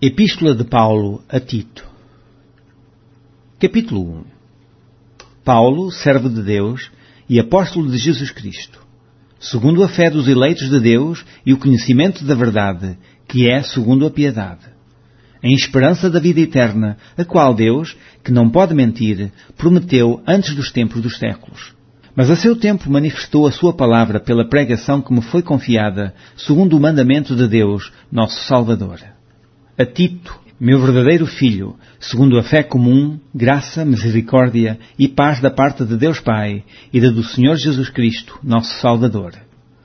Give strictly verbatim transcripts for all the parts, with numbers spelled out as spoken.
Epístola de Paulo a Tito. Capítulo um. Paulo, servo de Deus e apóstolo de Jesus Cristo, segundo a fé dos eleitos de Deus e o conhecimento da verdade, que é segundo a piedade, em esperança da vida eterna, a qual Deus, que não pode mentir, prometeu antes dos tempos dos séculos. Mas a seu tempo manifestou a sua palavra pela pregação que me foi confiada, segundo o mandamento de Deus, nosso Salvador. A Tito, meu verdadeiro filho, segundo a fé comum, graça, misericórdia e paz da parte de Deus Pai e da do Senhor Jesus Cristo, nosso Salvador.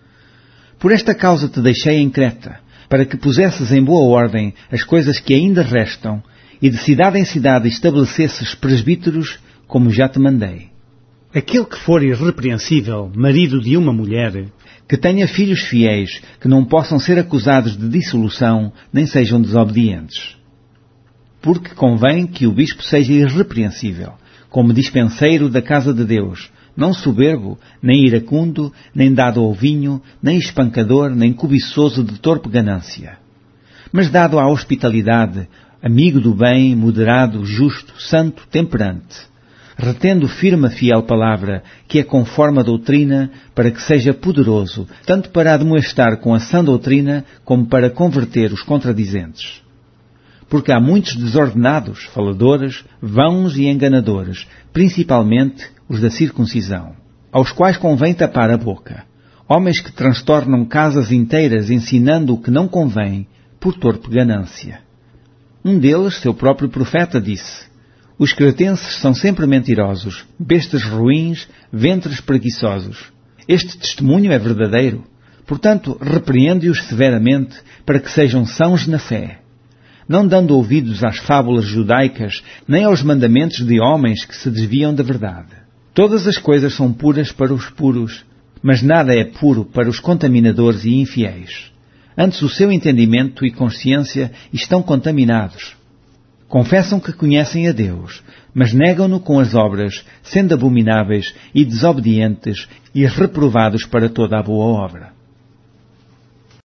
Por esta causa te deixei em Creta, para que pusesses em boa ordem as coisas que ainda restam, e de cidade em cidade estabelecesses presbíteros, como já te mandei. Aquele que for irrepreensível, marido de uma mulher, que tenha filhos fiéis, que não possam ser acusados de dissolução, nem sejam desobedientes. Porque convém que o bispo seja irrepreensível, como dispenseiro da casa de Deus, não soberbo, nem iracundo, nem dado ao vinho, nem espancador, nem cobiçoso de torpe ganância, mas dado à hospitalidade, amigo do bem, moderado, justo, santo, temperante, retendo firme a fiel palavra, que é conforme a doutrina, para que seja poderoso, tanto para admoestar com a sã doutrina, como para converter os contradizentes. Porque há muitos desordenados, faladores, vãos e enganadores, principalmente os da circuncisão, aos quais convém tapar a boca, homens que transtornam casas inteiras ensinando o que não convém, por torpe ganância. Um deles, seu próprio profeta, disse: os cretenses são sempre mentirosos, bestas ruins, ventres preguiçosos. Este testemunho é verdadeiro. Portanto, repreende-os severamente, para que sejam sãos na fé, não dando ouvidos às fábulas judaicas, nem aos mandamentos de homens que se desviam da verdade. Todas as coisas são puras para os puros, mas nada é puro para os contaminadores e infiéis. Antes o seu entendimento e consciência estão contaminados. Confessam que conhecem a Deus, mas negam-no com as obras, sendo abomináveis e desobedientes e reprovados para toda a boa obra.